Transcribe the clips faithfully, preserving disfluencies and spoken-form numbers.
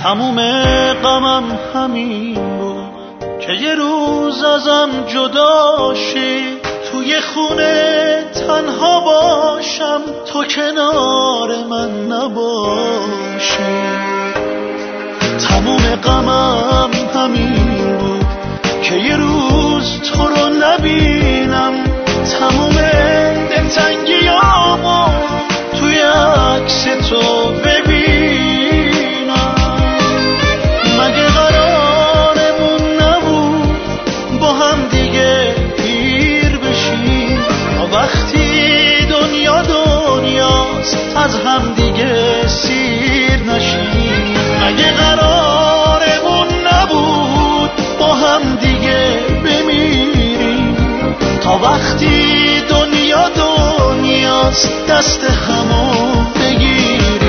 تموم غمم همین بود که یه روز ازم جدا شی، توی خونه تنها باشم تو کنار من نباشی. تموم غمم همین بود که یه روز تو رو نبینم، تموم دلتنگیامو توی عکس تو ببینم. مگه قرارمون نبود با هم دیگه پیر بشیم، تا وقتی دنیا دنیاست از هم دیگه سیر نشیم؟ مگه قرارمون نبود با هم دیگه بمیریم، تا وقتی دنیا دنیاست دست همو بگیریم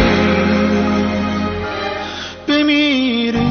بمیریم؟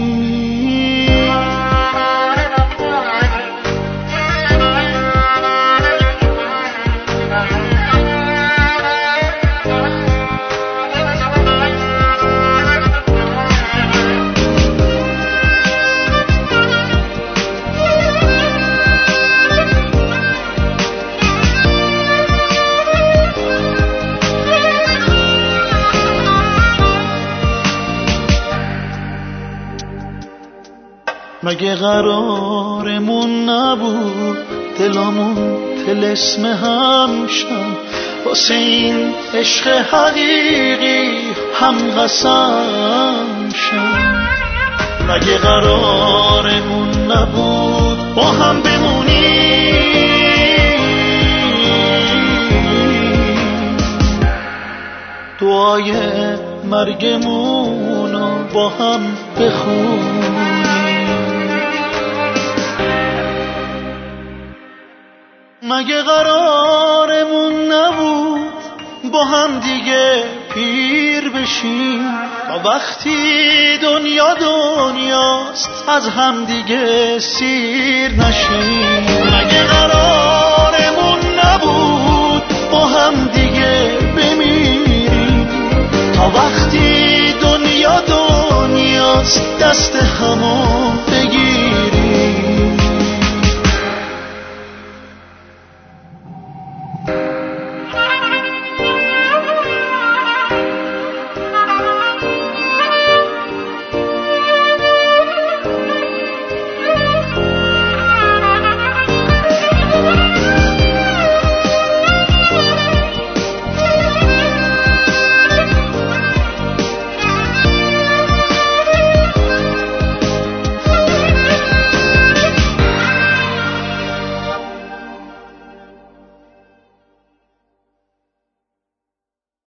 مگه قرارمون نبود دلامون طلسم هم شن، واسه این عشق حقیقی هم قسم شن؟ مگه قرارمون نبود با هم بمونیم، دعای مرگمونو با هم بخونیم؟ مگه قرارمون نبود با هم دیگه پیر بشیم، تا وقتی دنیا دنیاست از هم دیگه سیر نشیم؟ مگه قرار